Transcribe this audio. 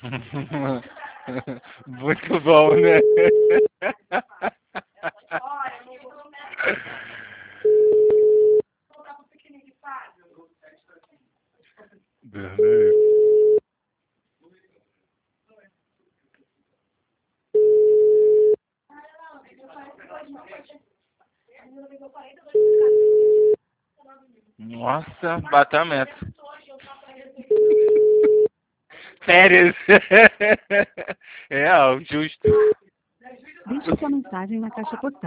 Muito bom, né? Beleza. Nossa, bateu a meta. Férias. Real, justo. Deixe sua mensagem na caixa postal.